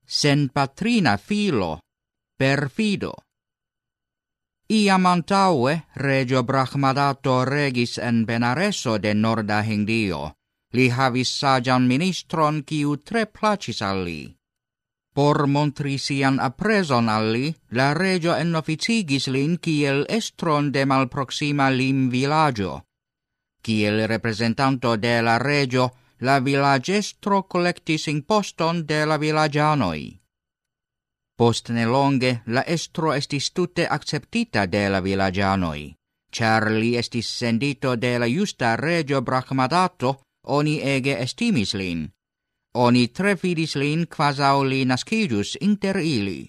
sen patrina filo, perfido. Iam antaue regio Brahmadato regis en Benareso de Norda Hindio, li havis sagian ministron kiu tre placis al li. Por montri sian apreson al li, la regio enoficigis lin kiel estron de malproxima lim villaggio. Kiel representanto de la regio, la villagestro collectis imposton de la villagianoi. Post nelonge la estro estis tute acceptita de la villagianoi, char li estis sendito de la justa regio Brahmadato, oni ege estimis lin. Oni tre fidis lin quasau li nascidius inter ili.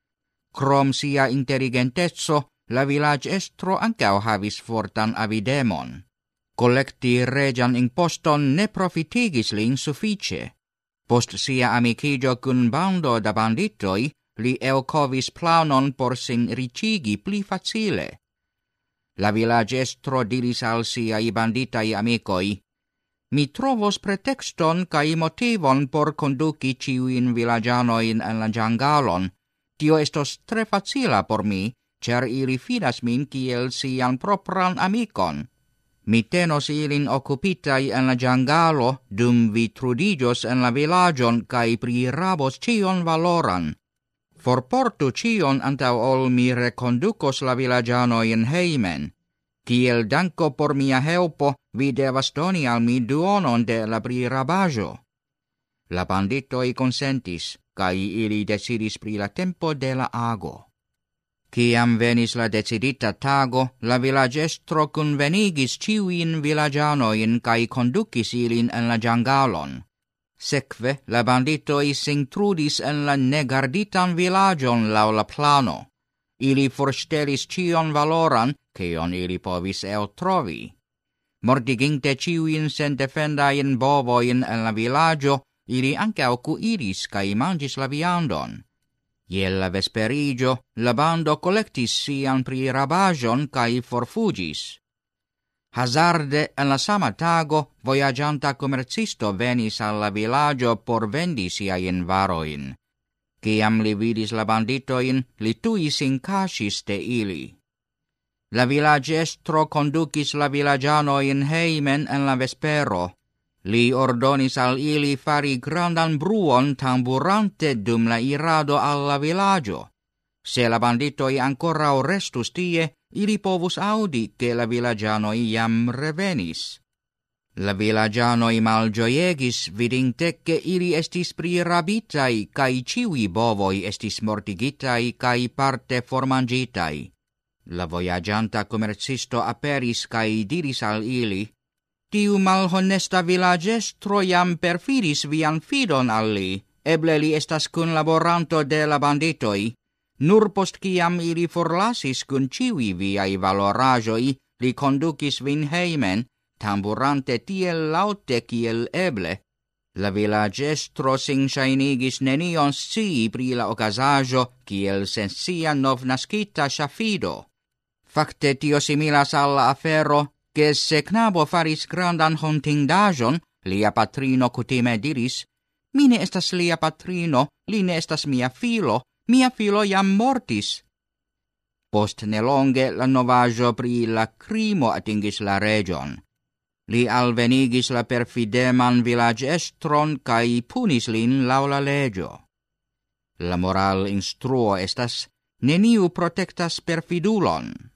Krom sia intelligentezzo, la villagestro ancao havis fortan avidemon. Collecti regian imposton ne profitigis lin suffice. Post sia amicigio cun bando da banditoi, li elcovis planon por sin ricigi pli facile. La villagestro diris al siai banditai amicoi, mi trovos pretexton cae motivon por conduci ciuin villagianoin en la jangalon. Tio estos tre facila por mi, cer ili fidas min kiel sian propran amicon. Mi tenos ilin occupitai en la jangalo, dum vi trudigios en la villagion cae prirabos cion valoran. Forportu cion antau ol mi reconducos la villagianoin heimen. Kiel danko por mia helpo, vi devas doni al mi duonon de la prirabajo. La banditoi consentis, cae ili decidis pri la tempo de la ago. Ciam venis la decidita tago, la villagestro convenigis ciuin villagianoin cae conducis ilin en la jangalon. Sekve, la banditoi s'intrudis en la negarditan villagion lau la plano. Ili forstelis cion valoran, cion ili povis trovi. Mordiginte ciuin sen defendain bovoin en la villaggio, ili ancao cuiris cae mangis la viandon. Iel la vesperigio, la bando collectis sian prirabajon cae forfugis. Hazarde en la sama tago, voyagianta comercisto venis al la villaggio por vendi siain varoin. Ciam li vidis la banditoin, li tui sin casis de ili. La villagestro conducis la villagianoin heimen en la vespero. Li ordonis al ili fari grandan bruon tamburante dum la irado al la villaggio. Se la banditoi ancora restus tie, ili povus audi che la villagianoi iam revenis. La villagianoi malgioiegis vidinte che ili estis prirabitai, cae ciui bovoi estis mortigitai cae parte formangitai. La voyagianta comercisto aperis cae diris al ili, tiu malhonesta villagestro jam perfidis vian fidon al li, eble li estas kunlaboranto de la banditoi. Nur post ciam ili forlasis cun ciui viai valorajoi, li conducis vin heimen, tamburante tiel laute kiel eble. La villagestro sin shainigis nenion scii pri la ocasajo, kiel sensia novnascita shafido. Facte tio similas alla afero, che se knabo faris grandan hontindajon, lia patrino cutime diris, mi ne estas lia patrino, li ne estas mia filo jam mortis. Post nelonge la novajo pri la crimo atingis la region. Li alvenigis la perfideman villagestron cae punis lin lau la legio. La moral instruo estas, neniu protectas perfidulon.